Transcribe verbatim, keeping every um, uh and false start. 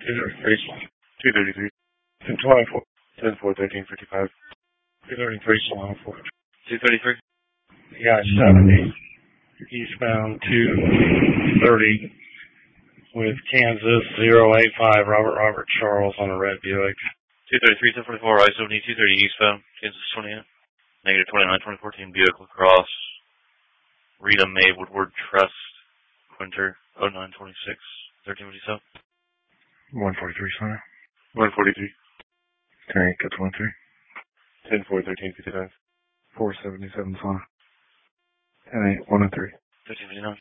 two thirty-three, two thirty-three, ten twenty-four, ten four, thirteen fifty-five, two thirty-three, Salon four. two thirty-three? Yeah, seventy. Eastbound two thirty with Kansas zero eight five, Robert Robert Charles on a red Buick. two thirty-three, ten forty-four, I seventy, two thirty eastbound, Kansas twenty-eight, negative twenty-nine, twenty fourteen, Buick LaCrosse, Rita Mae Woodward Trust, Quinter, oh nine twenty-six, thirteen fifty-seven. one forty-three, Sonny. one forty-three. Tank at twenty-three. ten four, thirteen fifty-five. four seventy-seven, Sonny. ten eight, one oh three. thirteen fifty-nine.